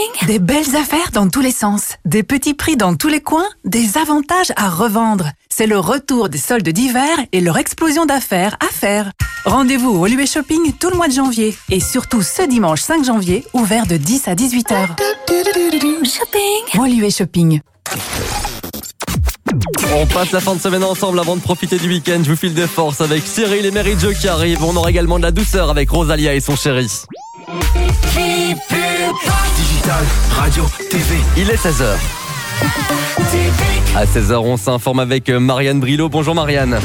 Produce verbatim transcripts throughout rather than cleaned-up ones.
Des belles affaires dans tous les sens, des petits prix dans tous les coins, des avantages à revendre. C'est le retour des soldes d'hiver et leur explosion d'affaires à faire. Rendez-vous au Woluwe Shopping tout le mois de janvier et surtout ce dimanche cinq janvier, ouvert de dix à dix-huit heures. Shopping. Woluwe Shopping. On passe la fin de semaine ensemble avant de profiter du week-end. Je vous file des forces avec Cyril et Mary Jo qui arrivent. On aura également de la douceur avec Rosalia et son chéri. Digital, radio, T V. Il est seize heures. À seize heures, on s'informe avec Marianne Brilot. Bonjour Marianne.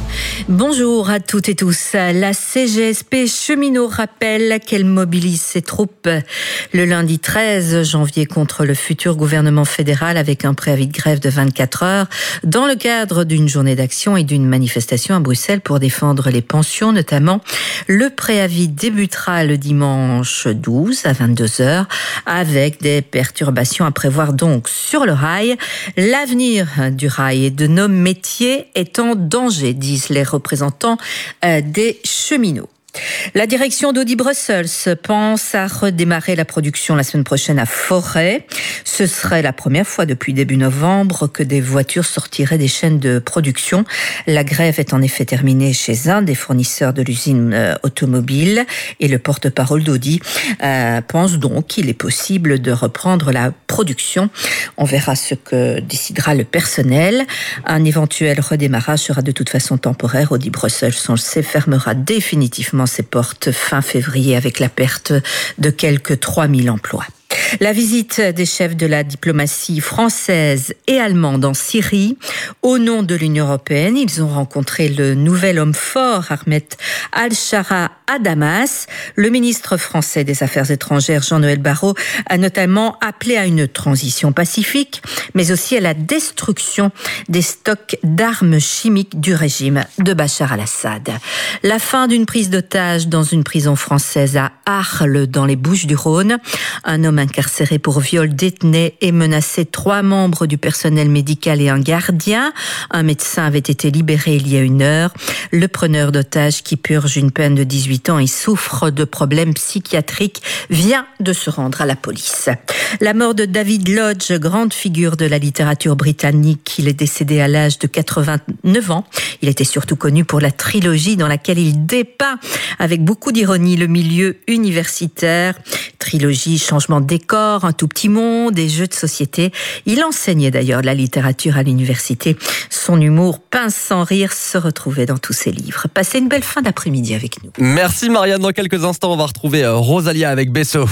Bonjour à toutes et tous. La C G S P Cheminots rappelle qu'elle mobilise ses troupes le lundi treize janvier contre le futur gouvernement fédéral avec un préavis de grève de vingt-quatre heures dans le cadre d'une journée d'action et d'une manifestation à Bruxelles pour défendre les pensions notamment. Le préavis débutera le dimanche douze à vingt-deux heures avec des perturbations à prévoir donc sur le rail. L'avenir du rail et de nos métiers est en danger, disent les représentants des cheminots. La direction d'Audi Brussels pense à redémarrer la production la semaine prochaine à Forêt. Ce serait la première fois depuis début novembre que des voitures sortiraient des chaînes de production. La grève est en effet terminée chez un des fournisseurs de l'usine automobile et le porte-parole d'Audi euh, pense donc qu'il est possible de reprendre la production. On verra ce que décidera le personnel. Un éventuel redémarrage sera de toute façon temporaire. Audi Brussels, on le sait, fermera définitivement ses portes fin février avec la perte de quelques trois mille emplois. La visite des chefs de la diplomatie française et allemande en Syrie. Au nom de l'Union européenne, ils ont rencontré le nouvel homme fort, Ahmed Al-Shara, à Damas. Le ministre français des Affaires étrangères, Jean-Noël Barrot, a notamment appelé à une transition pacifique, mais aussi à la destruction des stocks d'armes chimiques du régime de Bachar al-Assad. La fin d'une prise d'otage dans une prison française à Arles, dans les Bouches-du-Rhône. Un homme incarcéré pour viol détenait et menaçait trois membres du personnel médical et un gardien. Un médecin avait été libéré il y a une heure. Le preneur d'otages qui purge une peine de dix-huit ans et souffre de problèmes psychiatriques vient de se rendre à la police. La mort de David Lodge, grande figure de la littérature britannique, il est décédé à l'âge de quatre-vingt-neuf ans. Il était surtout connu pour la trilogie dans laquelle il dépeint avec beaucoup d'ironie le milieu universitaire. Trilogie, changement de décor, un tout petit monde, des jeux de société. Il enseignait d'ailleurs la littérature à l'université. Son humour pince sans rire se retrouvait dans tous ses livres. Passez une belle fin d'après-midi avec nous. Merci Marianne. Dans quelques instants, on va retrouver Rosalia avec Besso.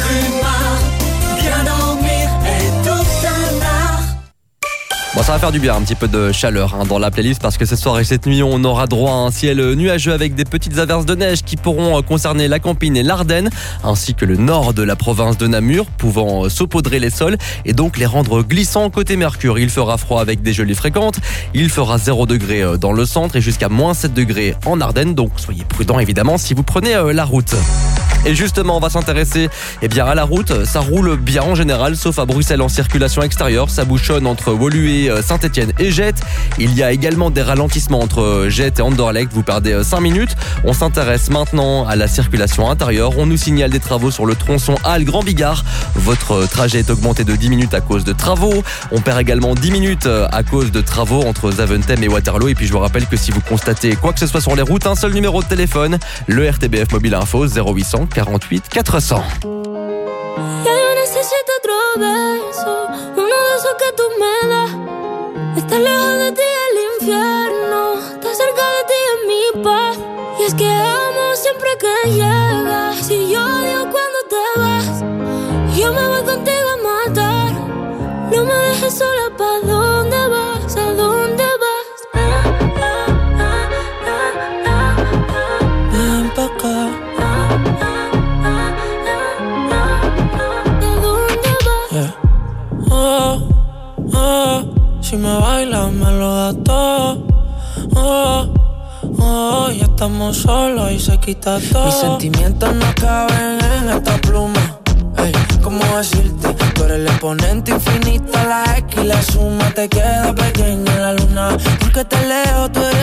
Bon, ça va faire du bien, un petit peu de chaleur hein, dans la playlist parce que ce soir et cette nuit, on aura droit à un ciel nuageux avec des petites averses de neige qui pourront concerner la Campine et l'Ardenne, ainsi que le nord de la province de Namur, pouvant saupoudrer les sols et donc les rendre glissants côté Mercure. Il fera froid avec des gelées fréquentes, il fera zéro degré dans le centre et jusqu'à moins sept degrés en Ardennes, donc soyez prudents évidemment si vous prenez la route. Et justement, on va s'intéresser eh bien, à la route. Ça roule bien en général, sauf à Bruxelles en circulation extérieure. Ça bouchonne entre Woluwe, Saint-Etienne et Jette. Il y a également des ralentissements entre Jette et Anderlecht. Vous perdez cinq minutes. On s'intéresse maintenant à la circulation intérieure. On nous signale des travaux sur le tronçon Halle-Grand Bigard. Votre trajet est augmenté de dix minutes à cause de travaux. On perd également dix minutes à cause de travaux entre Zaventem et Waterloo. Et puis je vous rappelle que si vous constatez quoi que ce soit sur les routes, un seul numéro de téléphone, le R T B F Mobile Info zéro huit cent quarante-huit quatre cents. Ya yo necesito otro beso, uno de esos que tú me das. Estar lejos de ti es el infierno, estar cerca de ti es mi paz. Y es que amo siempre que llegas, si yo odio cuando te vas. Yo me voy contigo a matar, no me dejes sola, ¿pa' dónde vas? ¿A dónde vas? Ven pa' acá. Si me bailas me lo das todo, oh, oh, ya estamos solos y se quita todo. Mis sentimientos no caben en esta pluma, hey, ¿cómo decirte? Tú eres el exponente infinito, la X y la suma te queda pequeña en la luna. Porque te leo, tú eres la persona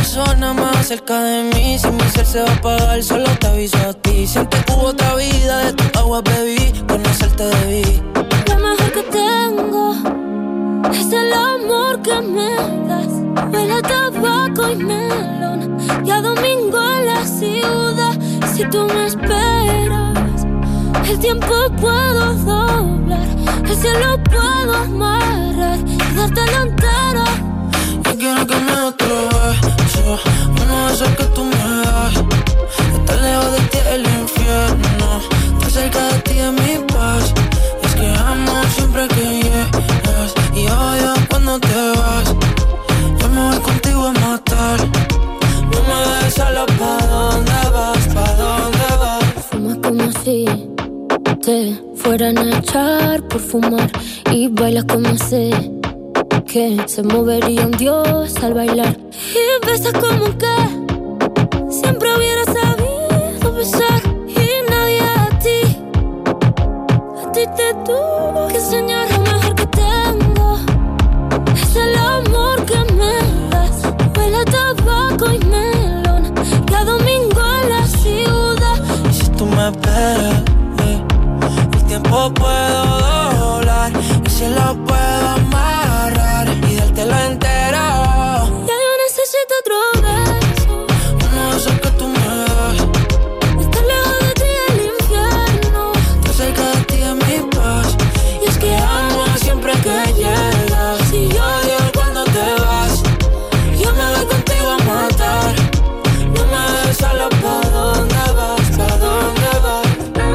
persona más cerca de mí. Si mi ser se va a apagar, solo te aviso a ti. Siento que hubo otra vida, de tu agua bebí, conocerte debí. Lo mejor que tengo es el amor que me das. Huele a tabaco y melón, y a domingo en la ciudad. Si tú me esperas, el tiempo puedo doblar, el cielo puedo amarrar y dártelo entero. Yo quiero que me des otro beso, uno de esos que tú me das. Estar lejos de ti es el infierno, estar cerca de ti es mi paz. Y es que amo siempre que llegas y odio cuando te vas. Yo me voy contigo a matar, no me dejes sola. ¿Pa' dónde vas? ¿Pa' dónde vas? Fumas como si te fueran a echar por fumar, y bailas como sé que se movería un dios al bailar. Y besas como que siempre hubiera sabido besar, y nadie a ti, a ti te tuvo que enseñar. Lo mejor que tengo es el amor que me das. Huele a tabaco y melón, y a domingo en la ciudad. Y si tú me esperas, eh, el tiempo puedo doblar, y si lo puedo amarrar y dártelo entero. Ya yo necesito otro beso, Uno de esos que tú me das. estar lejos de ti es el infierno, Estar cerca de ti es mi paz. y es que amo Siempre que llegas y odio cuando te vas. yo me voy contigo a matar. No me dejes sola. ¿Pa' dónde vas? ¿Pa' dónde vas?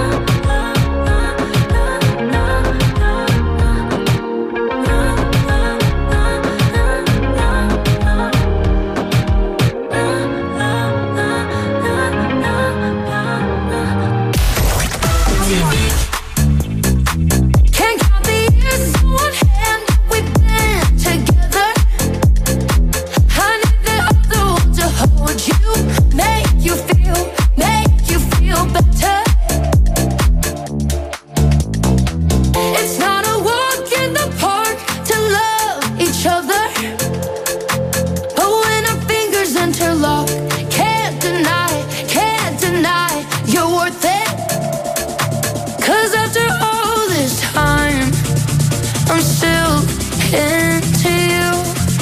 Can't count the years on one hand we've been together. I need the other one to hold you, make you feel, make you feel better. It's not a walk in the park to love each other, but when our fingers interlock, can't deny, can't deny you're worth it. 'Cause after all this time, I'm still into you.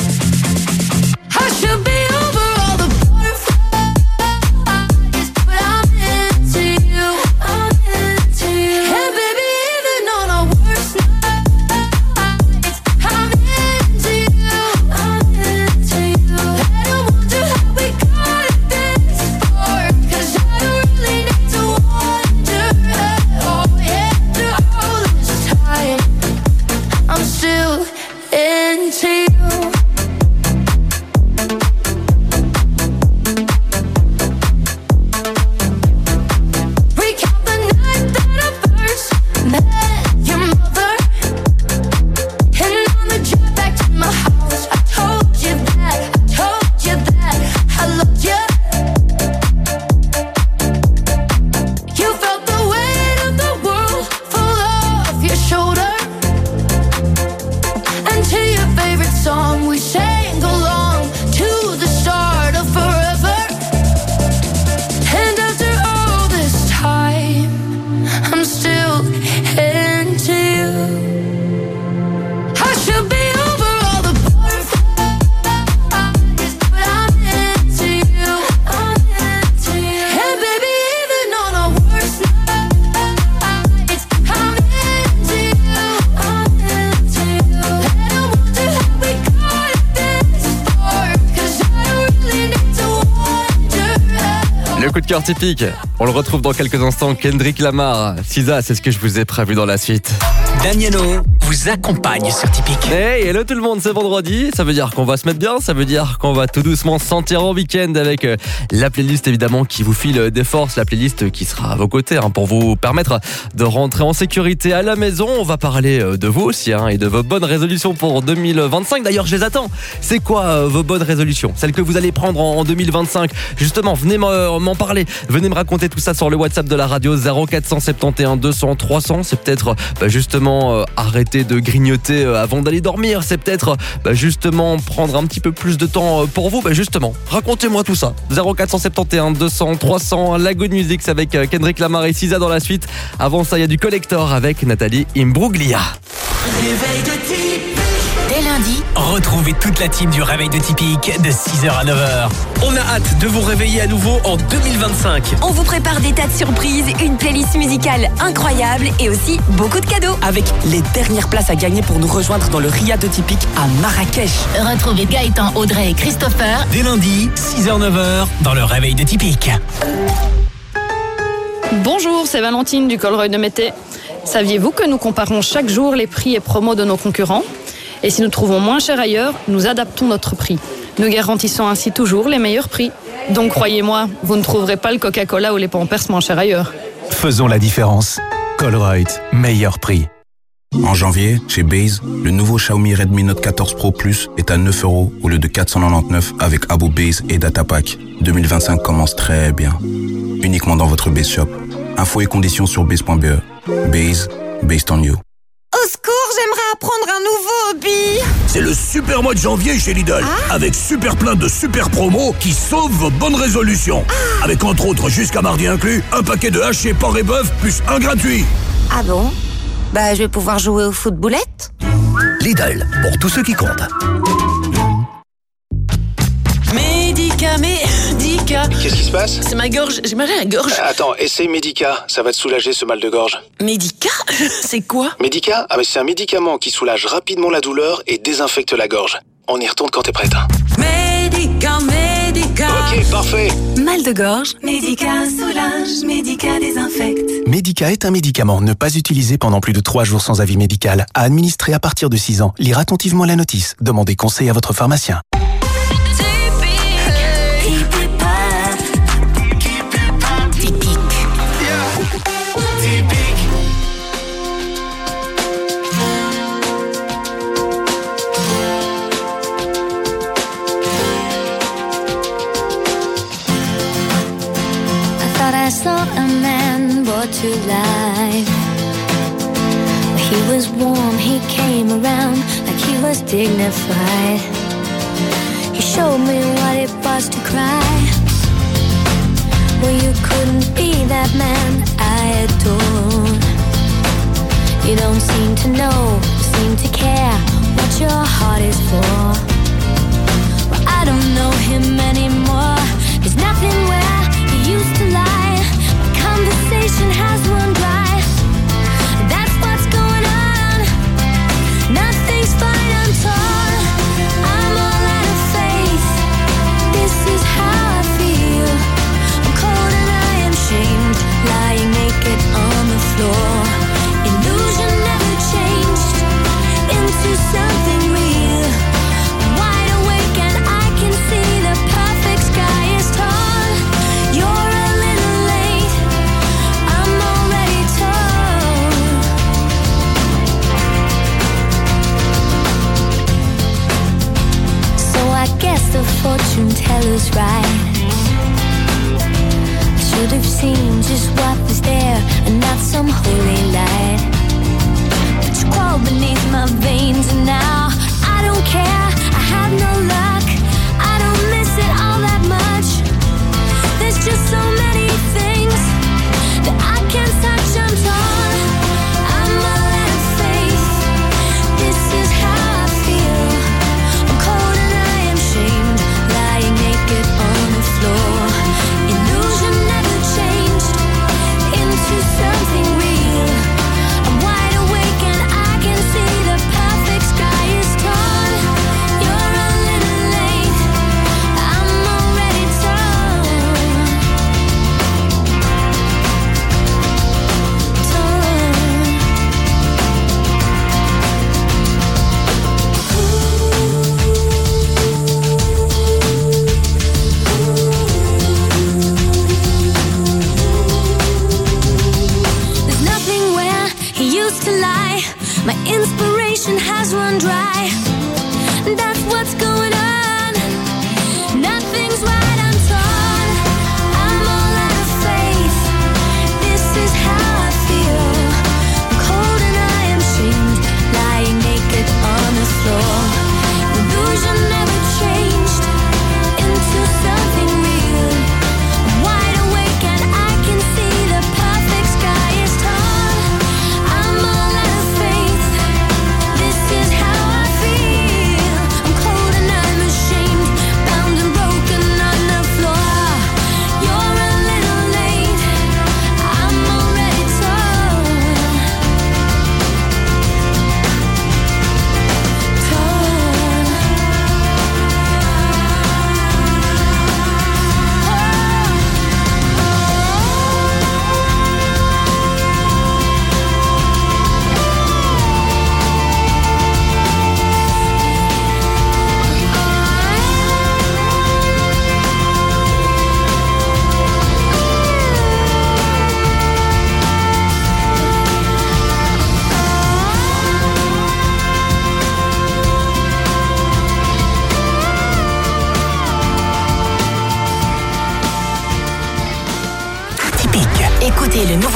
I should be over all the butterflies, but I'm into you. I'm into you. And baby, even on our worst nights, I'm into you. I'm into you. And I wonder how we got this far, 'cause I don't really need to wonder at all. Yeah, after all this time, I'm still into you. Recount the night that I first met your mother, and on the drive back to my house, I told you that, I told you that I loved you. You felt the weight of the world fall off your shoulder, and to your favorite song we sang along to the start of forever. And after all this time, I'm still into you. I should be over all the butterflies, but I'm into you. I'm into you. And baby, even on our worst nights, I'm into you. I'm into you. And I wonder how we got this far, 'cause I don't really need to wonder at all. Le coup de cœur typique, on le retrouve dans quelques instants. Kendrick Lamar, Sisa, c'est ce que je vous ai prévu dans la suite. Damiano vous accompagne sur Typique. Hey, hello tout le monde, c'est vendredi, ça veut dire qu'on va se mettre bien, ça veut dire qu'on va tout doucement se sentir en week-end avec euh, la playlist évidemment qui vous file des forces, la playlist qui sera à vos côtés hein, pour vous permettre de rentrer en sécurité à la maison. On va parler euh, de vous aussi hein, et de vos bonnes résolutions pour deux mille vingt-cinq. D'ailleurs, je les attends. C'est quoi euh, vos bonnes résolutions? Celles que vous allez prendre en, en deux mille vingt-cinq? Justement, venez m'en, m'en parler. parler. Venez me raconter tout ça sur le WhatsApp de la radio zéro quatre cent soixante et onze deux cents trois cents. C'est peut-être bah, justement euh, arrêter de grignoter euh, avant d'aller dormir. C'est peut-être bah, justement prendre un petit peu plus de temps euh, pour vous. Bah, justement, racontez-moi tout ça. zéro quatre cent soixante et onze deux cents trois cents. La Good Music c'est avec euh, Kendrick Lamar et Sisa dans la suite. Avant ça, il y a du Collector avec Nathalie Imbruglia. Réveil de Tipeee. Dès lundi, Retrouvez toute la team du Réveil de Tipeee de six heures à neuf heures. On a hâte de vous réveiller à nouveau en deux mille vingt-cinq. on vous prépare des tas de surprises, une playlist musicale incroyable et aussi beaucoup de cadeaux. Avec les dernières places à gagner pour nous rejoindre dans le Ria de Tipeee à Marrakech. Retrouvez Gaëtan, Audrey et Christopher. Dès lundi, six heures neuf heures, dans le Réveil de Tipeee. Bonjour, c'est Valentine du Colruyt de Mété. Saviez-vous que nous comparons chaque jour les prix et promos de nos concurrents ? Et si nous trouvons moins cher ailleurs, nous adaptons notre prix. Nous garantissons ainsi toujours les meilleurs prix. Donc croyez-moi, vous ne trouverez pas le Coca-Cola ou les Pampers moins chers ailleurs. Faisons la différence. Colruyt, meilleur prix. En janvier, chez Base, le nouveau Xiaomi Redmi Note quatorze Pro Plus est à neuf euros au lieu de quatre cent quatre-vingt-dix-neuf avec Abo Base et Data Pack. deux mille vingt-cinq commence très bien. Uniquement dans votre Base Shop. Infos et conditions sur base point b e. Base, based on you. Au secours, j'aimerais apprendre un nouveau hobby. C'est le super mois de janvier chez Lidl. Ah. Avec super plein de super promos qui sauvent vos bonnes résolutions. Ah. Avec entre autres, jusqu'à mardi inclus, un paquet de haché porc et bœuf plus un gratuit. Ah bon ? Bah, je vais pouvoir jouer aux footboulettes. Lidl, pour tous ceux qui comptent. Médica, Médica. Qu'est-ce qui se passe ? C'est ma gorge, j'ai mal à la gorge. Attends, essaye Médica, ça va te soulager ce mal de gorge. Médica ? C'est quoi ? Médica ? Ah mais c'est un médicament qui soulage rapidement la douleur et désinfecte la gorge. On y retourne quand t'es prête. Médica, Médica. Ok, parfait. Mal de gorge, Médica soulage, Médica désinfecte. Médica est un médicament ne pas utilisé pendant plus de trois jours sans avis médical. À administrer à partir de six ans. Lire attentivement la notice. Demandez conseil à votre pharmacien. I saw a man brought to life. He was warm, he came around like he was dignified. He showed me what it was to cry. Well, you couldn't be that man I adored. You don't seem to know, seem to care what your heart is for. Well, I don't know him anymore. There's nothing where he used to lie. Conversation has run dry. That's what's going on. Nothing's fine, I'm torn. I'm all out of faith. This is how I feel. I'm cold and I am shamed, lying naked on the floor. Illusion never changed into something real. I'm wide awake and I can see the perfect sky is torn. You're a little late. I'm already torn. So I guess the fortune teller's right. I should have seen just what was there and not some holy light. But you crawl beneath my veins and now I don't care. I have no luck. I don't miss it all that much. There's just so many things that I can't touch. I'm torn. I'm all out of faith. This is how I feel. I'm cold and I am shamed, lying naked on the floor. Illusion never changed into something real. I'm wide awake and I can see the perfect sky is torn. You're a little late. I'm already torn. There's nothing where he used to lie. My inspiration has run dry. That's what's going on. Nothing's right, I'm torn. I'm all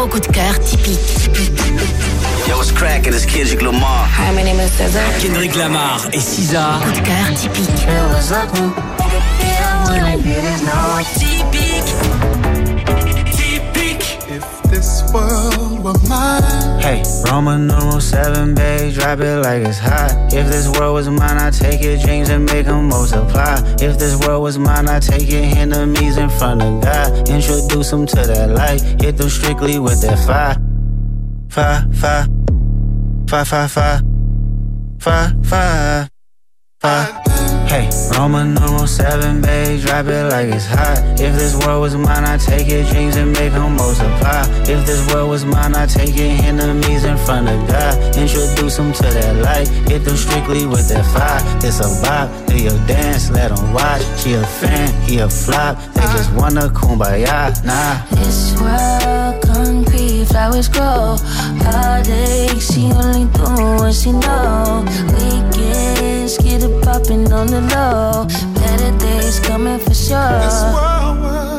nouveau coup de cœur typique. Yo, what's crackin', it's Kendrick Lamar. Hi, my name is Cesar. Kendrick Lamar et Cisa. Coup de cœur typique. Typique. Typique. If this world were mine. Hey, Roman numeral seven, babe, drop it like it's hot. If this world was mine, I'd take your dreams and make them multiply. If this world was mine, I'd take your enemies in front of God. Introduce them to that light, hit them strictly with that fire. Fire, fire, fire, fire, fire, fire, fire, fire. Hey, Roman numeral seven, babe, drop it like it's hot. If this world was mine, I'd take your dreams and make them multiply. If this world was mine, I'd take your enemies in front of God. Introduce them to that light, hit them strictly with that fire. It's a vibe, do your dance, let them watch. She a fan, he a flop, they just wanna kumbaya, nah. This world concrete, flowers grow. Heartache, she only do what she know. Weekends, get it poppin' on the low. Better days coming for sure. This world,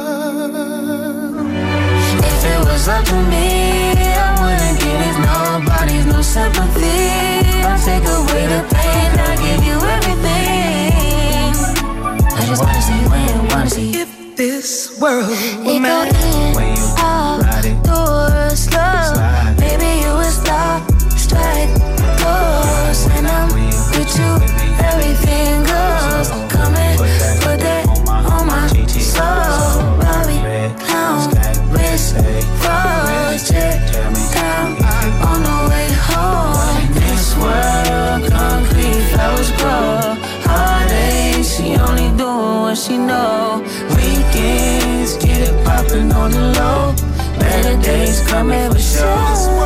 if it was up to me, I wouldn't give nobody no sympathy. I'll take away the pain, I'll give you everything. I just wanna see when, wanna see if this world were it mine. go in, out, door, slow. Maybe you would stop, strike, pose, and I'm with you. Everything goes. Come and put that on my soul. Robbie, clown, wrist, froze, check down on the way home. This world, concrete, flowers grow. Heartache, she only doing what she know. Weekends, get it poppin' on the low. Better days coming for sure.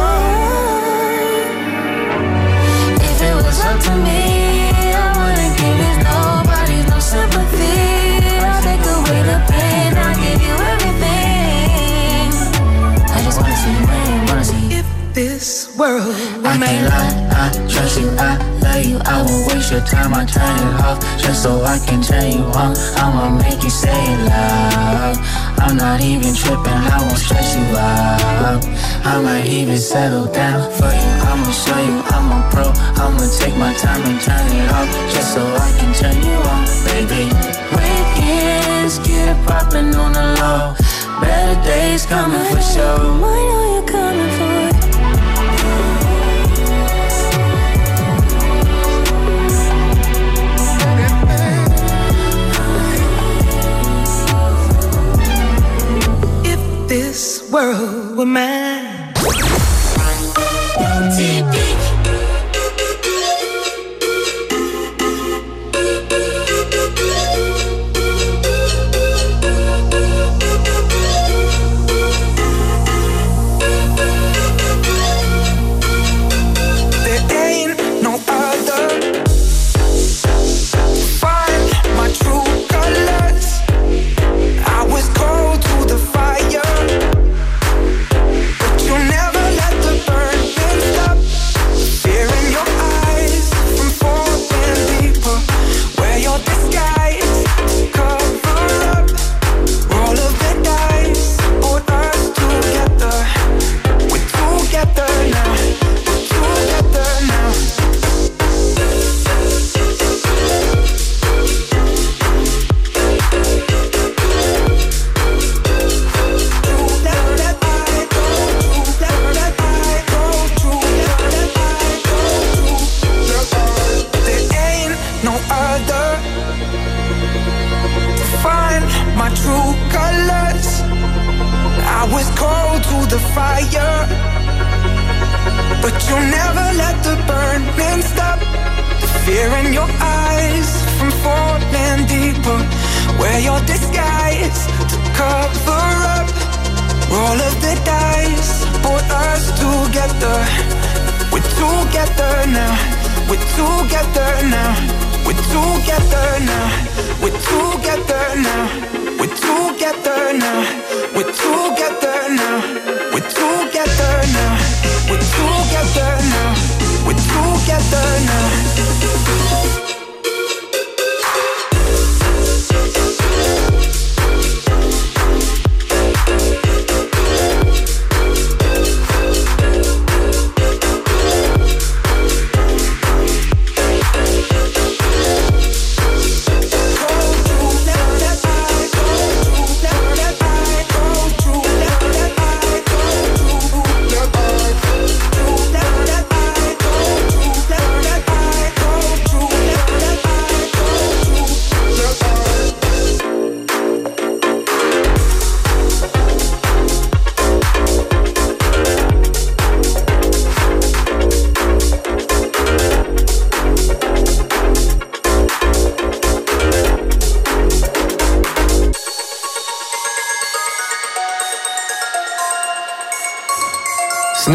If it was up to me, sympathy, I'll take away the pain, I'll give you everything. I just wanna see when, wanna see if this world were I can't lie, I trust you, I love you. I won't waste your time, I turn it off just so I can turn you on. I'ma make you say it loud. I'm not even tripping, I won't stress you out. I might even settle down for you. I'ma show you I'm a pro. I'ma take my time and turn it off just so I can turn you on, baby. weekends, get it poppin' on the low. Better days coming for sure. I know you're coming for it. This world were mine.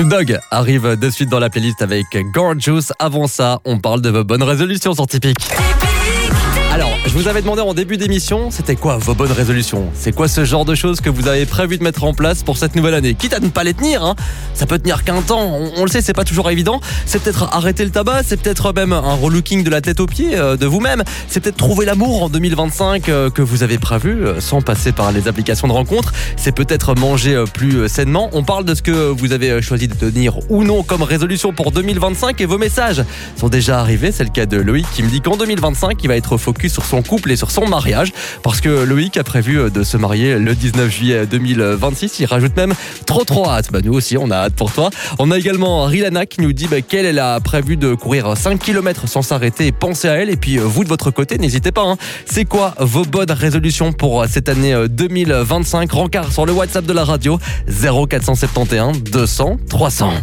Snoop Dogg arrive de suite dans la playlist avec Gorgeous. Avant ça, on parle de vos bonnes résolutions sur Tipeee. Alors, je vous avais demandé en début d'émission, c'était quoi vos bonnes résolutions ? C'est quoi ce genre de choses que vous avez prévu de mettre en place pour cette nouvelle année ? Quitte à ne pas les tenir, hein. Ça peut tenir qu'un temps, on, on le sait, c'est pas toujours évident. C'est peut-être arrêter le tabac, c'est peut-être même un relooking de la tête aux pieds euh, de vous-même. C'est peut-être trouver l'amour en deux mille vingt-cinq euh, que vous avez prévu euh, sans passer par les applications de rencontres. C'est peut-être manger euh, plus euh, sainement. On parle de ce que vous avez choisi de tenir ou non comme résolution pour deux mille vingt-cinq et vos messages sont déjà arrivés. C'est le cas de Loïc qui me dit qu'en deux mille vingt-cinq, il va être focus sur son couple et sur son mariage parce que Loïc a prévu de se marier le dix-neuf juillet deux mille vingt-six. Il rajoute même trop trop hâte. Bah, nous aussi on a hâte pour toi. On a également Rilana qui nous dit bah, qu'elle elle a prévu de courir cinq kilomètres sans s'arrêter et penser à elle. Et puis vous de votre côté n'hésitez pas, hein. C'est quoi vos bonnes résolutions pour cette année deux mille vingt-cinq? Rencard sur le WhatsApp de la radio zéro quatre cent soixante et onze deux cents trois cents.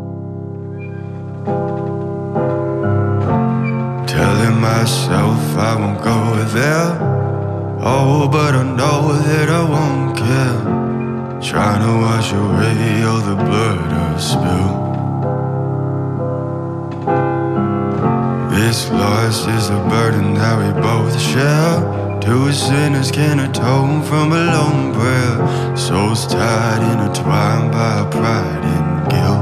Telling myself I won't go there. Oh, but I know that I won't care. Trying to wash away all the blood I've spilled. This loss is a burden that we both share. Two sinners can atone from a lone prayer. Souls tied, intertwined by pride and guilt.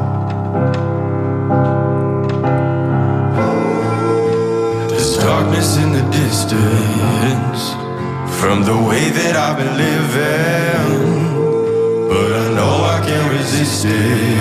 Darkness in the distance from the way that I've been living, but I know I can't resist it.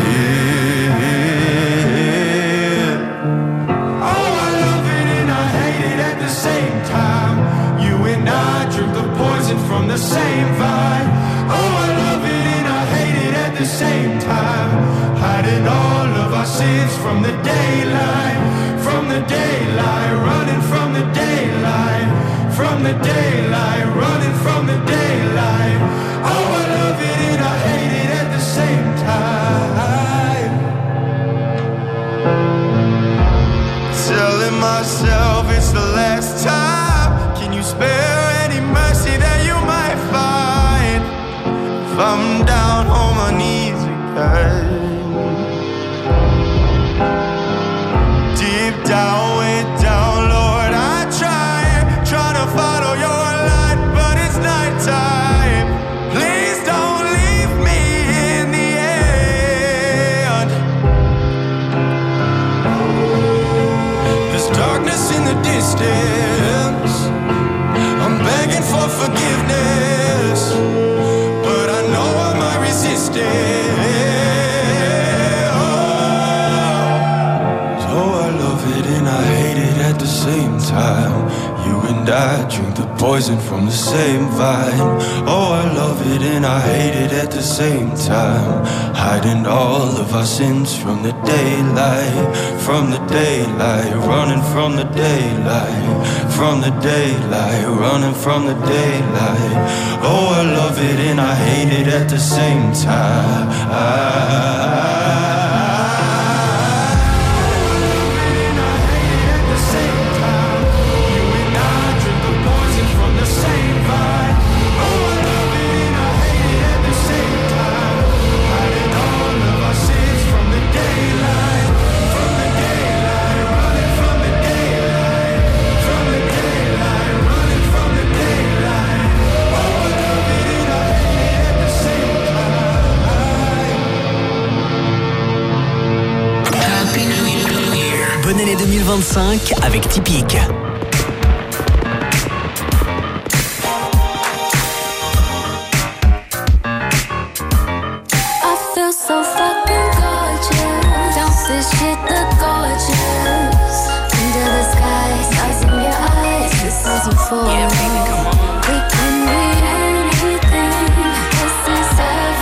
Oh, I love it and I hate it at the same time. You and I drink the poison from the same vine. Oh, I love it and I hate it at the same time. Hiding all of our sins from the daylight. From the daylight, running from the daylight. From the daylight, running from the daylight. Oh, I love it and I hate it at the same time. Telling myself it's the last time. Can you spare any mercy that you might find? If I'm down on my knees again. Down, way down, Lord, I try, try to follow your light, but it's nighttime. Please don't leave me in the end. There's darkness in the distance. I'm begging for forgiveness, but I know I might resist it. At the same time, you and I drink the poison from the same vine. Oh, I love it and I hate it at the same time. Hiding all of our sins from the daylight. From the daylight, running from the daylight. From the daylight, running from the daylight. Oh, I love it and I hate it at the same time. I Bonne année deux mille vingt-cinq avec Tipeee. I feel so fucking gorgeous. Don't this shit look gorgeous? Under the sky, stars in your eyes. This is euphoria. Yeah, baby, come on. We can be anything. This is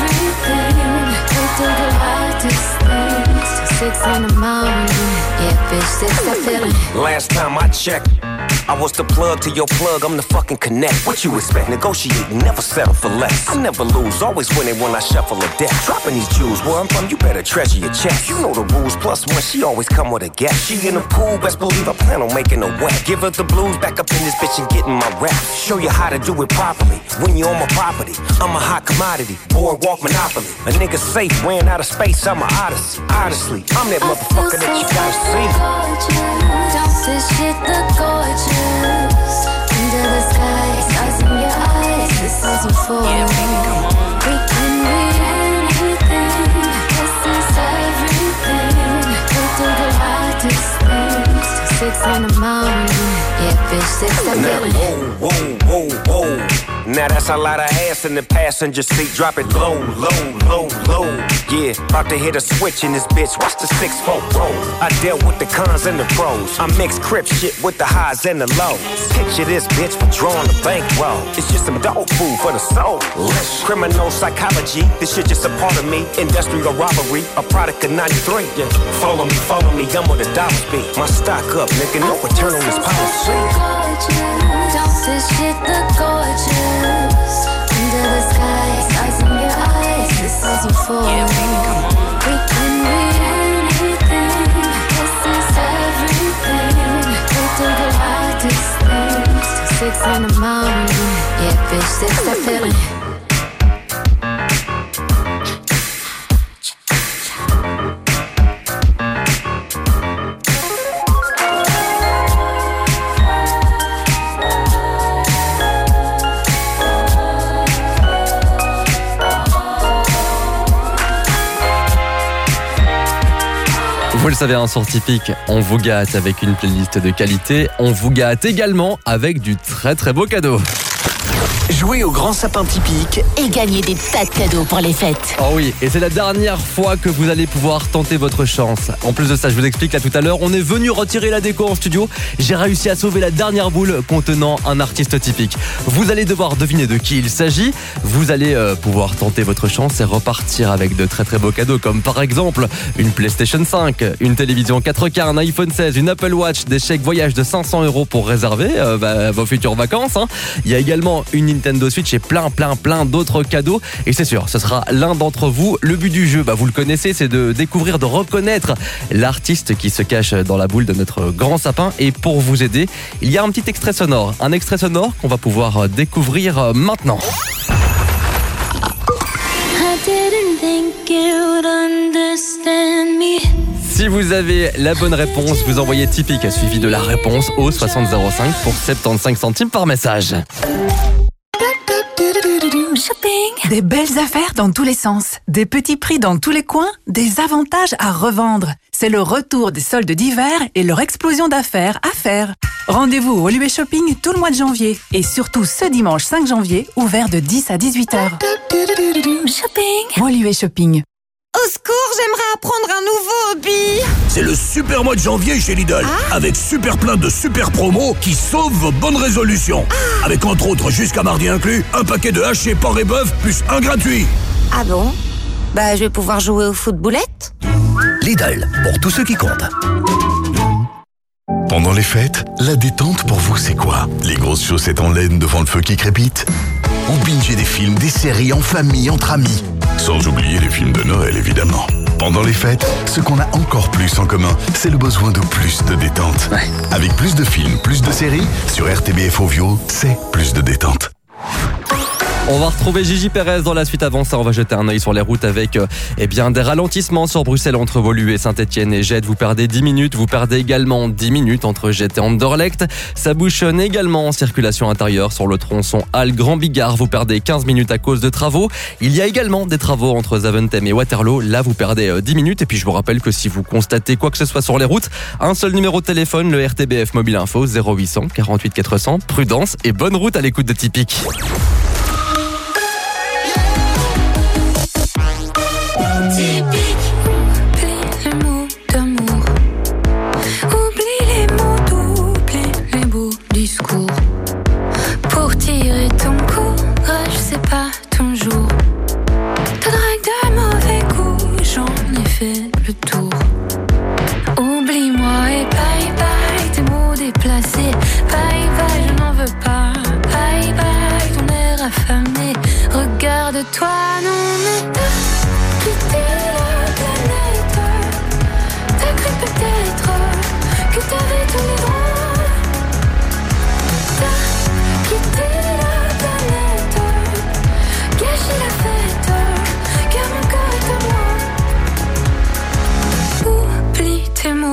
everything. We do the hardest things till six in the morning. Yeah, bitch, that's that feeling. Last time I checked, I was the plug to your plug, I'm the fucking connect. What you expect? Negotiating, never settle for less. I never lose, always winning when I shuffle a deck. Dropping these jewels, where I'm from, you better treasure your checks. You know the rules, plus one, she always come with a guest. She in the pool, best believe I plan on making her wet. Give her the blues, back up in this bitch and getting my rap. Show you how to do it properly, when you're on my property. I'm a hot commodity, boardwalk monopoly. A nigga safe, ran out of space, I'm a odyssey. Honestly, I'm that motherfucker that you gotta see. Don't this shit look gorgeous? Under the sky, stars in your eyes, this is euphoria. We can be anything, this is everything. We do the wildest things till six in the morning. Yeah, bitch, six that feeling. Whoa, whoa, whoa, whoa. Now that's a lot of ass in the passenger seat. Drop it low, low, low, low. Yeah, about to hit a switch in this bitch. Watch the six four roll. I dealt with the cons and the pros. I mix crip shit with the highs and the lows. Picture this bitch for drawing the bankroll. It's just some dog food for the soul. Criminal psychology, this shit just a part of me. Industrial robbery, a product of ninety-three. Yeah, follow me, follow me, I'm where the dollars be. My stock up, nigga, no return on this policy. Don't this shit look gorgeous? Under the sky, stars in your eyes, this is euphoria. We can be anything, this is everything. We do the wildest things till six in the morning. Yeah, bitch, six that feeling. Vous le savez, un sur Typique, on vous gâte avec une playlist de qualité. On vous gâte également avec du très très beau cadeau. Jouez au grand sapin typique et gagnez des tas de cadeaux pour les fêtes. Oh oui, et c'est la dernière fois que vous allez pouvoir tenter votre chance. En plus de ça, je vous explique là tout à l'heure, on est venu retirer la déco en studio. J'ai réussi à sauver la dernière boule contenant un artiste typique. Vous allez devoir deviner de qui il s'agit. Vous allez euh, pouvoir tenter votre chance et repartir avec de très très beaux cadeaux, comme par exemple une PlayStation cinq, une télévision quatre K, un iPhone seize, une Apple Watch, des chèques voyage de cinq cents euros pour réserver euh, bah, vos futures vacances. Hein. Il y a également une Nintendo Switch et plein plein plein d'autres cadeaux, et c'est sûr ce sera l'un d'entre vous. Le but du jeu, bah vous le connaissez, c'est de découvrir, de reconnaître l'artiste qui se cache dans la boule de notre grand sapin. Et pour vous aider, il y a un petit extrait sonore, un extrait sonore qu'on va pouvoir découvrir maintenant. I didn't think you'd understand me. Si vous avez la bonne réponse, vous envoyez Typique suivi de la réponse au soixante zéro cinq pour soixante-quinze centimes par message. Shopping. Des belles affaires dans tous les sens, des petits prix dans tous les coins, des avantages à revendre. C'est le retour des soldes d'hiver et leur explosion d'affaires à faire. Rendez-vous au Woluwe Shopping tout le mois de janvier et surtout ce dimanche cinq janvier, ouvert de dix à dix-huit heures. Shopping. Woluwe Shopping. Au secours, j'aimerais apprendre un nouveau hobby. C'est le super mois de janvier chez Lidl. Ah. Avec super plein de super promos qui sauvent vos bonnes résolutions. Ah. Avec entre autres, jusqu'à mardi inclus, un paquet de hachés porc et bœuf plus un gratuit. Ah bon? Bah, je vais pouvoir jouer au footboulette. Lidl, pour tous ceux qui comptent. Pendant les fêtes, la détente pour vous, c'est quoi? Les grosses chaussettes en laine devant le feu qui crépite? Ou binger des films, des séries en famille, entre amis? Sans oublier les films de Noël, évidemment. Pendant les fêtes, ce qu'on a encore plus en commun, c'est le besoin de plus de détente. Ouais. Avec plus de films, plus de séries, sur R T B F Ovio, c'est plus de détente. On va retrouver Gigi Pérez dans la suite. Avant ça, on va jeter un œil sur les routes avec euh, eh bien, des ralentissements sur Bruxelles entre Woluwe, Saint-Etienne et Gênes. Vous perdez dix minutes. Vous perdez également dix minutes entre Gênes et Anderlecht. Ça bouchonne également en circulation intérieure sur le tronçon Halle-Grand Bigard. Vous perdez quinze minutes à cause de travaux. Il y a également des travaux entre Zaventem et Waterloo. Là, vous perdez euh, dix minutes. Et puis, je vous rappelle que si vous constatez quoi que ce soit sur les routes, un seul numéro de téléphone, le R T B F Mobile Info, zéro huit cents quarante-huit quatre cents. Prudence et bonne route à l'écoute de Typique. Typique. Oublie les mots d'amour. Oublie les mots doux. Oublie les beaux discours. Pour tirer ton courage, c'est pas ton jour. Ta drague de mauvais goût, j'en ai fait le tour. Oublie-moi et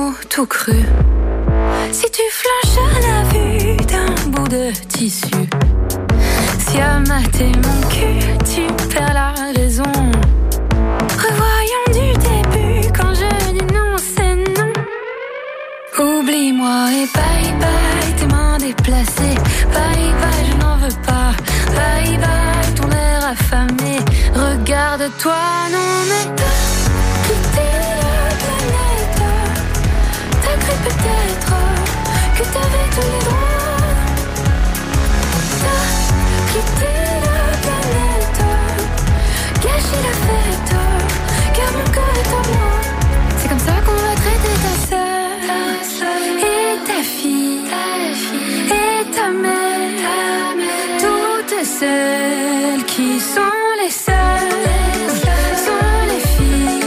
mots tout crus. Si tu flanches à la vue d'un bout de tissu, si à mater mon cul, tu perds la raison. Revoyons du début, quand je dis non, c'est non. Oublie-moi et bye bye, tes mains déplacées. Bye bye, je n'en veux pas. Bye bye, ton air affamé. Regarde-toi, non mais t'as quitté la planète. T'as cru peut-être que t'avais tous les droits. T'as quitté la planète, gâché la fête, car mon cœur est à moi. C'est comme ça qu'on va traiter ta sœur et ta fille et ta mère, toutes celles qui sont les seules sont les filles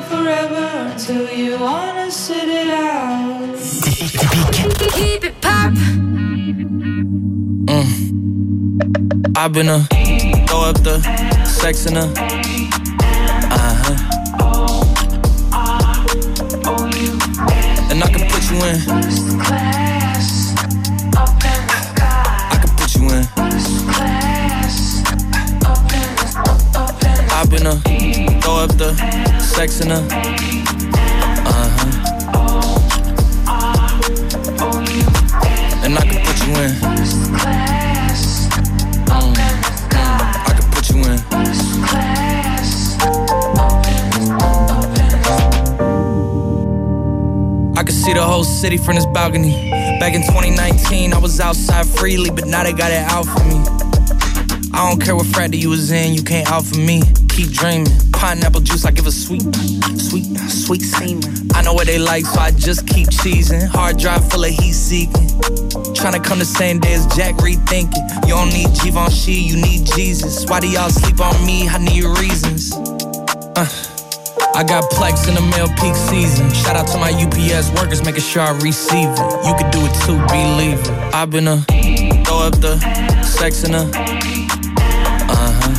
forever until you wanna sit it out. Keep it pop. Mm. I've been a throw up the sex in a uh-huh. And I can put you in. I can put you in. I've been a throw up the sex in a uh-huh. And I can put you in. Mm. I can put you in. I can see the whole city from this balcony. Back in twenty nineteen, I was outside freely, but now they got it out for me. I don't care what frat you was in, you can't out for me. Keep dreaming. Pineapple juice, I give a sweet, sweet, sweet semen. I know what they like, so I just keep cheesing. Hard drive full of heat seeking. Tryna come the same day as Jack, rethinking. You don't need Givenchy, you need Jesus. Why do y'all sleep on me? I need reasons. Uh, I got Plex in the mail peak season. Shout out to my U P S workers, making sure I receive it. You can do it too, believe it. I've been a throw up the sex in a uh-huh.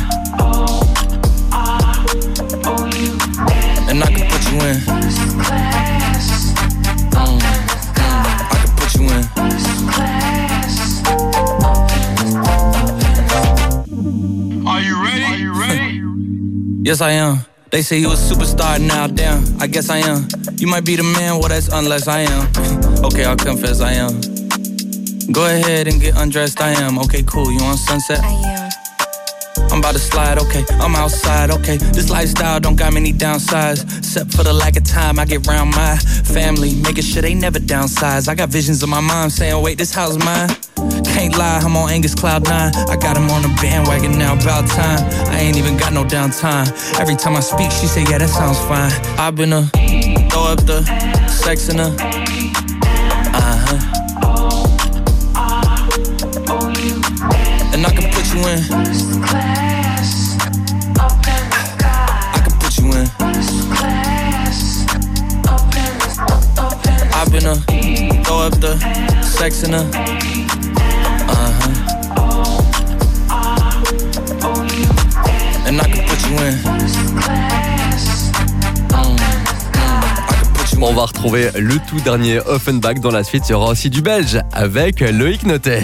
And I can put you in. Mm. I can put you in. Are you ready? Are you ready? Yes, I am. They say you a superstar now, damn, I guess I am. You might be the man, well that's unless I am. Okay, I'll confess I am. Go ahead and get undressed, I am. Okay, cool, you on Sunset? I am. I'm about to slide, okay, I'm outside, okay. This lifestyle don't got many downsides. Except for the lack of time I get around my family, making sure they never downsize. I got visions of my mom saying, wait, this house mine. Can't lie, I'm on Angus Cloud nine. I got him on the bandwagon now, about time. I ain't even got no downtime. Every time I speak, she say, yeah, that sounds fine. I've been a throw up the sex in a uh-huh. And I can put you in. I can put you in. I've been a throw up the sex in a uh-huh. And I can put you in. Mm. On va retrouver le tout dernier Offenbach dans la suite. Il y aura aussi du belge avec Loïc Notet.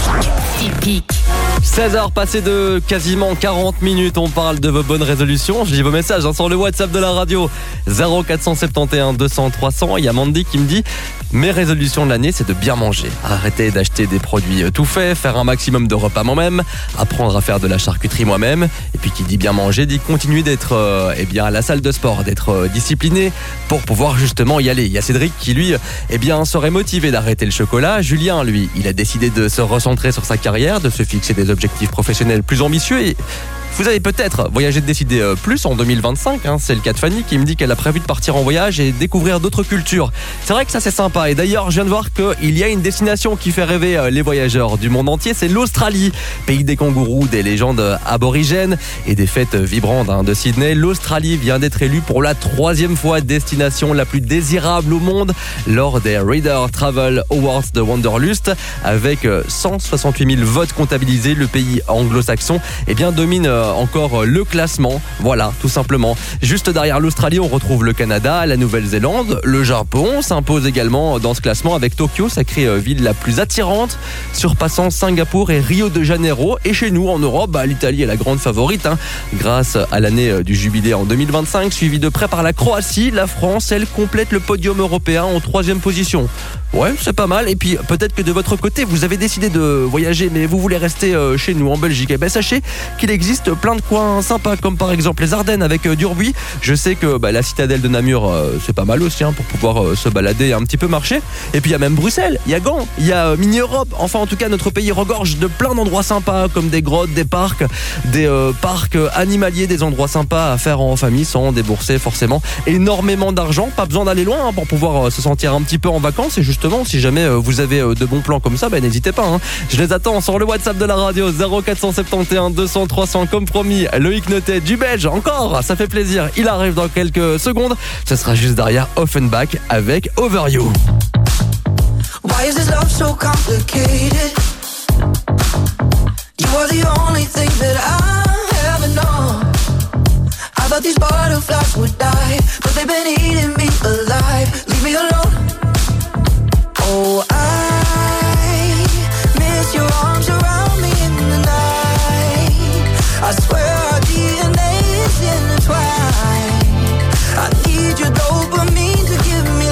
Typique. seize heures passées de quasiment quarante minutes, on parle de vos bonnes résolutions. Je lis vos messages hein, sur le WhatsApp de la radio zéro quatre cent soixante et onze deux cents trois cents. Il y a Mandy qui me dit « Mes résolutions de l'année, c'est de bien manger. Arrêter d'acheter des produits tout faits, faire un maximum de repas moi-même, apprendre à faire de la charcuterie moi-même. Et puis qui dit bien manger, dit continuer d'être euh, eh bien, à la salle de sport, d'être euh, discipliné pour pouvoir justement y aller. » Il y a Cédric qui, lui, eh bien, serait motivé d'arrêter le chocolat. Julien, lui, il a décidé de se recentrer sur sa carrière, de se fixer des objectifs professionnels plus ambitieux et vous allez peut-être voyager de décider plus en deux mille vingt-cinq, hein. C'est le cas de Fanny qui me dit qu'elle a prévu de partir en voyage et découvrir d'autres cultures. C'est vrai que ça c'est sympa et d'ailleurs je viens de voir qu'il y a une destination qui fait rêver les voyageurs du monde entier, c'est l'Australie, pays des kangourous, des légendes aborigènes et des fêtes vibrantes hein, de Sydney. L'Australie vient d'être élue pour la troisième fois destination la plus désirable au monde lors des Reader Travel Awards de Wanderlust. Avec cent soixante-huit mille votes comptabilisés, le pays anglo-saxon eh bien, domine encore le classement, voilà, tout simplement. Juste derrière l'Australie, on retrouve le Canada, la Nouvelle-Zélande, le Japon s'impose également dans ce classement avec Tokyo, sacrée ville la plus attirante, surpassant Singapour et Rio de Janeiro. Et chez nous, en Europe, bah, l'Italie est la grande favorite, hein, grâce à l'année du jubilé en deux mille vingt-cinq, suivi de près par la Croatie. La France, elle, complète le podium européen en troisième position. Ouais, c'est pas mal. Et puis, peut-être que de votre côté, vous avez décidé de voyager, mais vous voulez rester chez nous, en Belgique. Et ben, sachez qu'il existe plein de coins sympas, comme par exemple les Ardennes avec euh, Durbuy. Je sais que bah, la citadelle de Namur, euh, c'est pas mal aussi hein, pour pouvoir euh, se balader et un petit peu marcher. Et puis il y a même Bruxelles, il y a Gand, il y a euh, Mini-Europe. Enfin, en tout cas, notre pays regorge de plein d'endroits sympas, comme des grottes, des parcs, des euh, parcs animaliers, des endroits sympas à faire en famille sans débourser forcément énormément d'argent. Pas besoin d'aller loin hein, pour pouvoir euh, se sentir un petit peu en vacances. Et justement, justement, si jamais vous avez de bons plans comme ça, bah, n'hésitez pas. Hein. Je les attends sur le WhatsApp de la radio zéro quatre cent soixante-onze deux cents trois cents. Comme promis, Loïc Notet du Belge, encore, ça fait plaisir. Il arrive dans quelques secondes. Ce sera juste derrière Offenbach avec Over You. Why is this love so complicated? You are the only thing that I ever know. I thought these butterflies would die, but they've been eating me alive. Leave me alone. Oh, I miss your arms around me in the night. I swear our D N A is intertwined. I need your dopamine to give me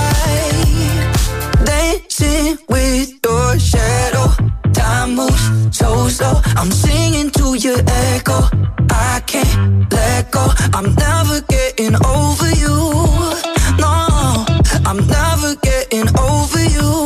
life. Dancing with your shadow. Time moves so slow. I'm singing to your echo. I can't let go. I'm never getting over you. No, I'm never getting over you.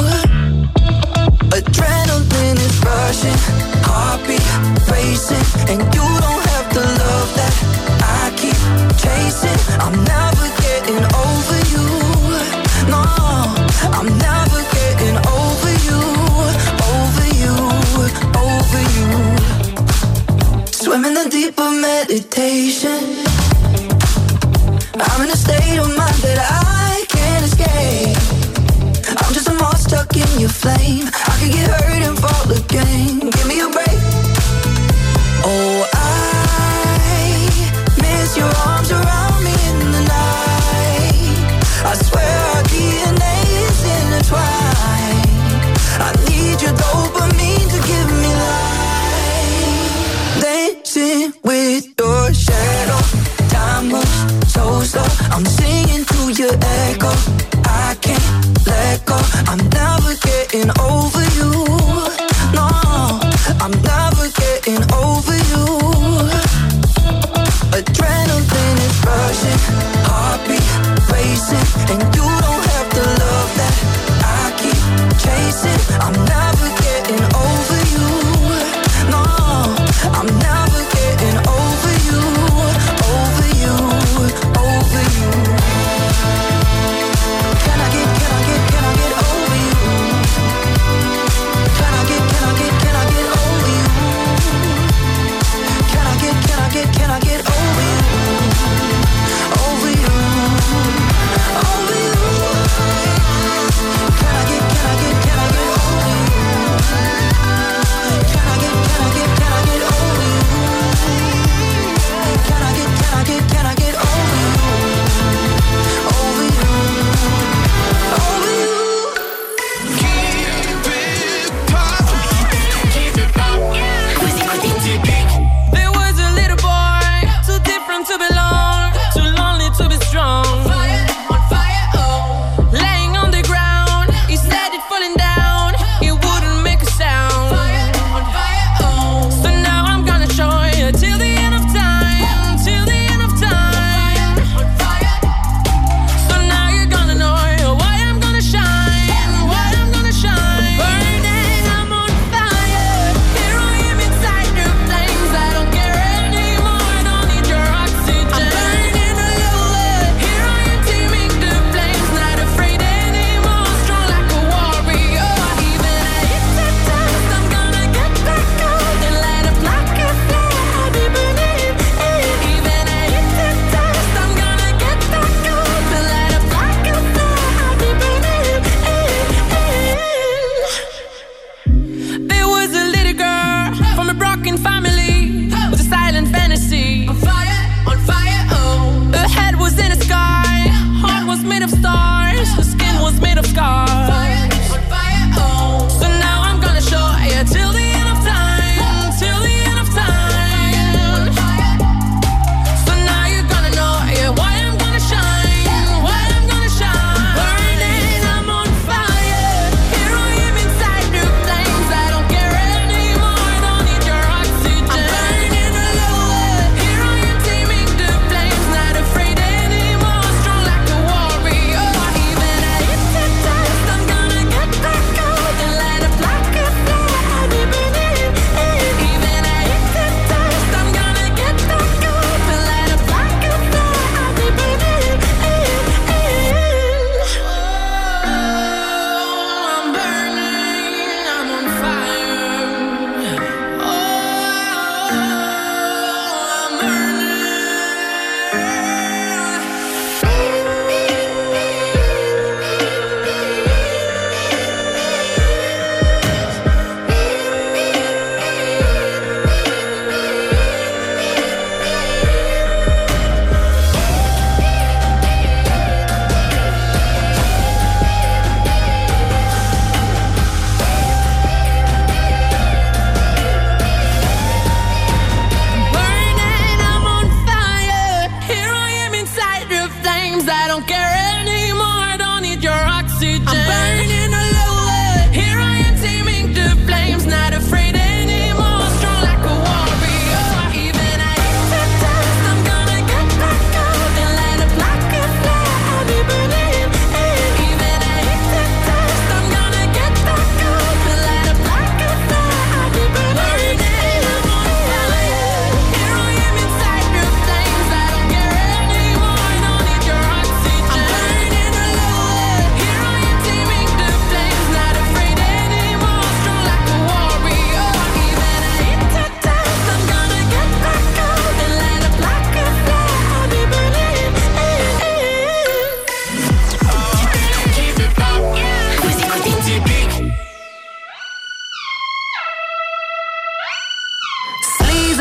Adrenaline is rushing, heartbeat racing, and you don't have the love that I keep chasing. I'm never getting over you. No, I'm never getting over you, over you, over you. Swim in the deep of meditation. I'm in a state of mind that I can't escape. I'm just a moth stuck in your flame. I could get hurt and fall again. Give me a break. Oh, I miss your arms around me in the night. I swear our D N A is intertwined. I need your dopamine to give me life. Dancing with your shadow. Time moves so slow. I'm singing to your echo. I can't let go. I'm never getting over you. No, I'm never getting over you. Adrenaline is rushing, heartbeat racing, and you don't have the love that I keep chasing. I'm never getting over you. No, I'm never getting over you, over you, over you. Can I get, can I get, can I get over you? Can I get, can I get, can I get over you? Can I get, can I get, can I get over you? Over you, over you. Can I get, can I get, can I get over you?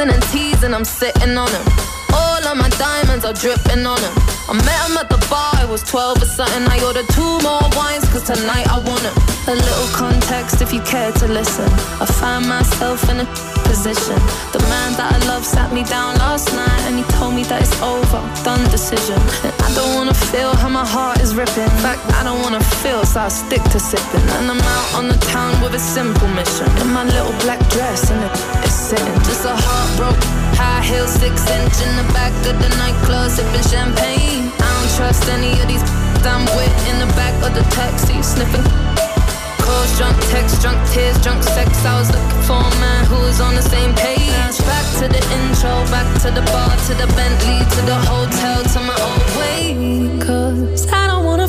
squeezing and teasing, I'm sitting on him. All of my diamonds are dripping on him. I met him at the bar, I was twelve or something. I ordered two more wines, cause tonight I want him. A little context if you care to listen. I found myself in a position. The man that I love sat me down last night and he told me that it's over, done decision. And I don't wanna feel how my heart is ripping. In fact, I don't wanna feel, so I'll stick to sipping. And I'm out on the town with a simple mission. In my little black dress and it's sitting. Just a heartbroken high heel, six inch in the back of the nightclub, sipping champagne. I don't trust any of these I'm with in the back of the taxi, sniffing calls, drunk texts, drunk tears, drunk sex. I was looking for a man who was on the same page. Back to the intro, back to the bar, to the Bentley, to the hotel, to my old way. Cause I don't wanna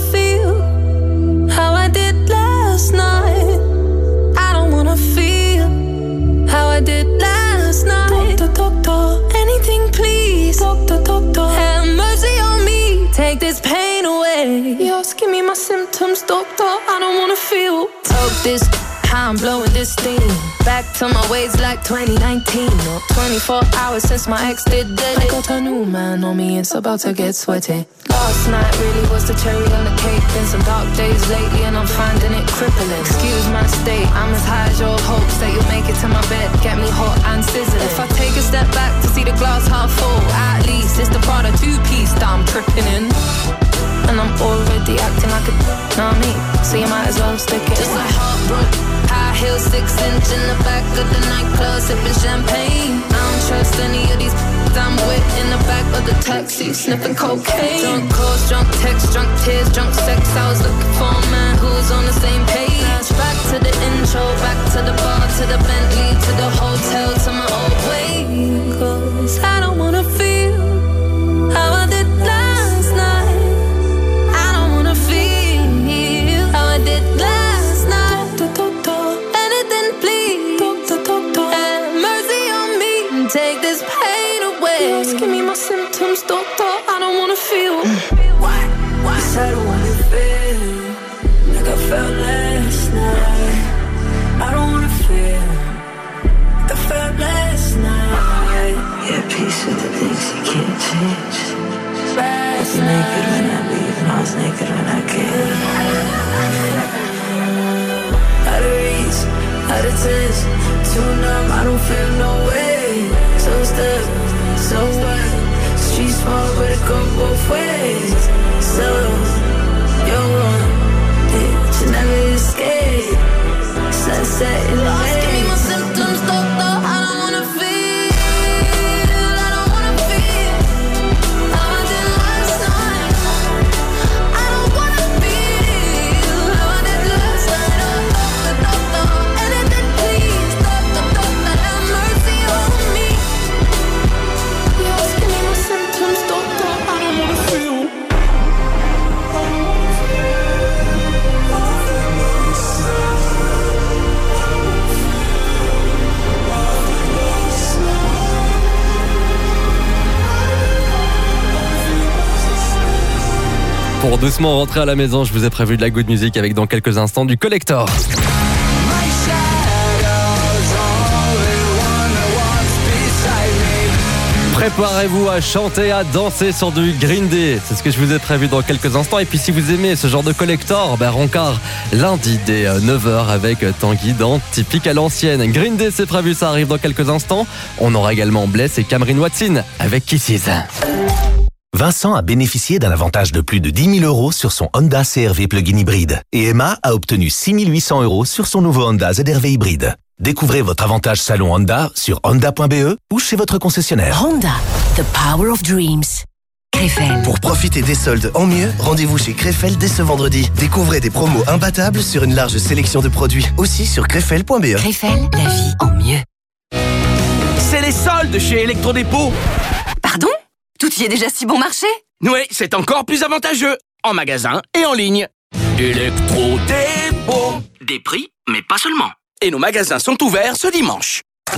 feel how I did last night. I don't wanna feel how I did last night. Doctor, doctor, anything please. Doctor, doctor, have mercy on me. Take this pain away. Just give me my symptoms, doctor. I don't wanna feel. Talk this, how I'm blowing this steam. Back to my ways like twenty nineteen. Or twenty-four hours since my ex did it. I got a new man on me, it's about to get sweaty. Last night really was the cherry on the cake. Been some dark days lately and I'm finding it crippling. Excuse my state, I'm as high as your hopes that you'll make it to my bed, get me hot and sizzling. If I take a step back to see the glass half full, at least it's the Prada two-piece that I'm tripping in. And I'm already acting like a know me, so you might as well stick it. Just like heartbroken, high heel, six inch in the back of the nightclub, sipping champagne. I don't trust any of these I'm with in the back of the taxi, sniffing cocaine. Drunk calls, drunk texts, drunk tears, drunk sex. I was looking for a man who was on the same page. Back to the intro, back to the bar, to the Bentley, to the hotel, to my old way. Cause I don't wanna feel how I did last night. I don't wanna feel how I did last night. Doctor, doctor, anything please. Doctor, doctor, have mercy on me and take this pain away. Just give me my symptoms, doctor. I don't wanna feel. Why? Why? Cause I don't wanna feel like I felt last night. I don't wanna feel like I felt last night. Yeah, peace with the things you can't change. I was naked when I leave and I was naked when I came. Out of reach, out of touch, too numb, I don't feel no way. So stuck, so what? Street small, but it go both ways. So, you're wrong, yeah, you never escape. Sunset in the Lost, give me my symptoms, doctor, I don't wanna feel. Pour doucement rentrer à la maison, je vous ai prévu de la good music avec dans quelques instants du Collector. Préparez-vous à chanter, à danser sur du Green Day. C'est ce que je vous ai prévu dans quelques instants. Et puis si vous aimez ce genre de Collector, ben rencard lundi dès neuf heures avec Tanguy dans Typique à l'ancienne. Green Day, c'est prévu, ça arrive dans quelques instants. On aura également Bless et Cameron Watson avec Kisses. Vincent a bénéficié d'un avantage de plus de dix mille euros sur son Honda C R V plug-in hybride. Et Emma a obtenu six mille huit cents euros sur son nouveau Honda Z R V hybride. Découvrez votre avantage salon Honda sur honda point b e ou chez votre concessionnaire. Honda, the power of dreams. Krefel. Pour profiter des soldes en mieux, rendez-vous chez Krefel dès ce vendredi. Découvrez des promos imbattables sur une large sélection de produits. Aussi sur krefel point b e. Krefel, la vie en mieux. C'est les soldes chez Electrodépôt. Pardon ? Tout y est déjà si bon marché ? Oui, c'est encore plus avantageux. En magasin et en ligne. Electrodépôt. Des prix, mais pas seulement. Et nos magasins sont ouverts ce dimanche.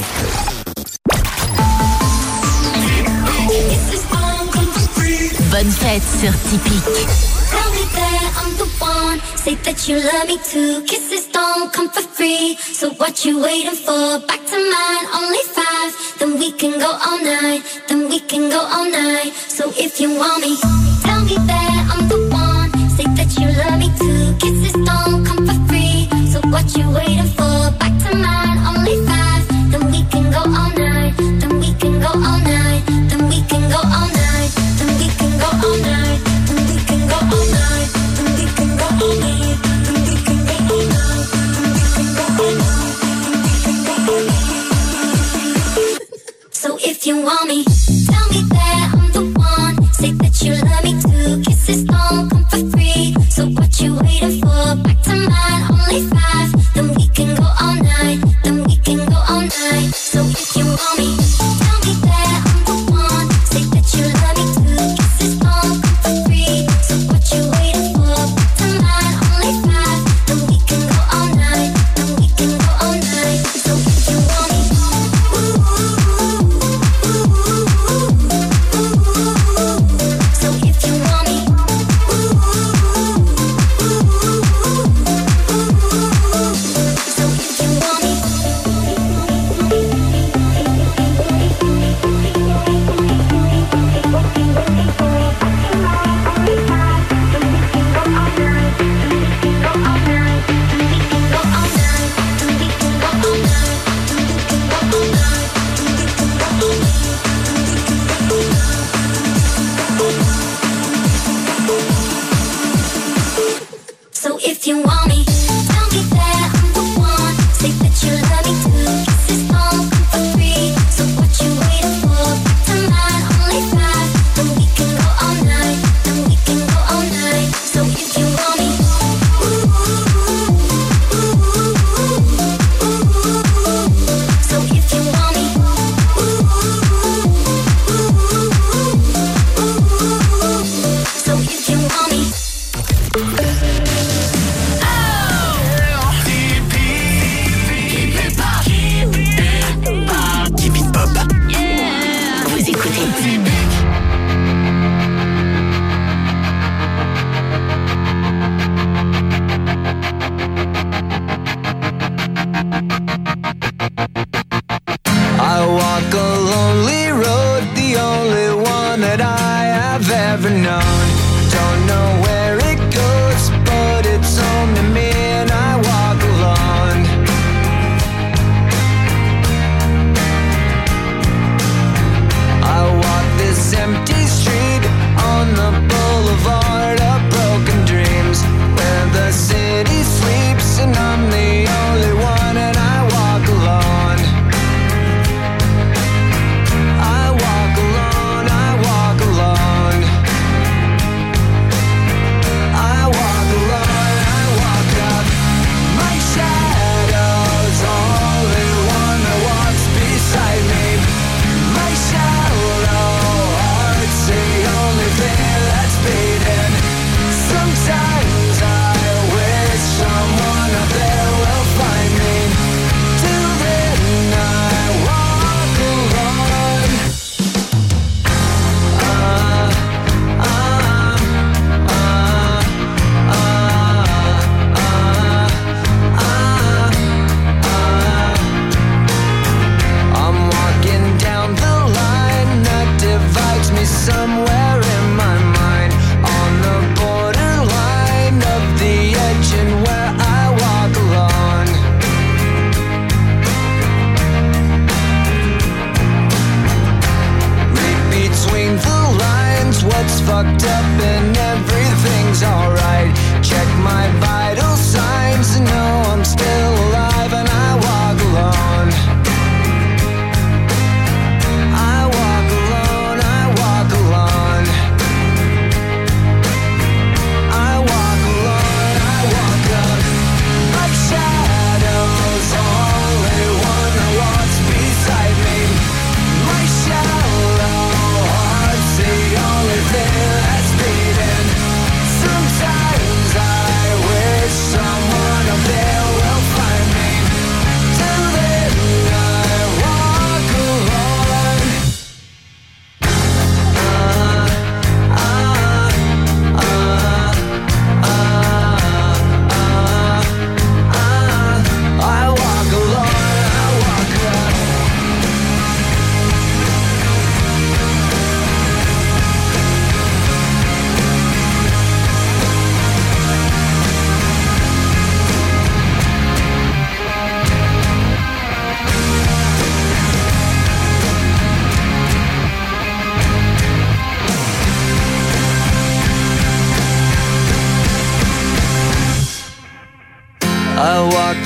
Bonne fête sur Typique. Tell me that I'm the one. Say that you love me too. Kisses don't come for free. So what you waiting for? Back to mine, only five. then we can go all night, then we can go all night. So if you want me, tell me that I'm the one. Say that you love me too. Kisses don't come for free, so what you waiting for? Back to mine, only five. Then we can go all night, then we can go all night, then we can go all night, then we can go all night, then we can go all night, then we can go all night, then we can go all night, then we can go all night, then we can go all night. So if you want me, tell me that I'm the one. Say that you love me too. Kisses don't come for free, so what you waiting for? Back to mine, only five. Then we can go all night, then we can go all night. So if you want me, tell me that I'm the one. Say that you love me too. Kisses don't come for free, so what you waiting for? Back to mine, only five. Then we can go all night, then we can go all night. So if you want me, ooh, ooh, ooh, ooh, ooh.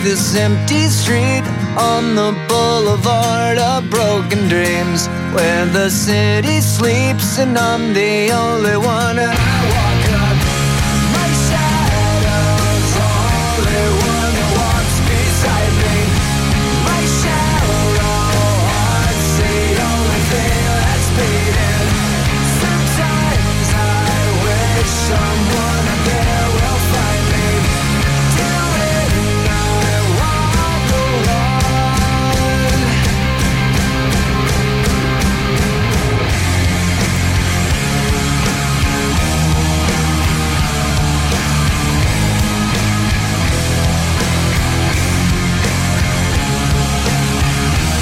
this empty street on the boulevard of broken dreams, where the city sleeps and I'm the only one. And I walk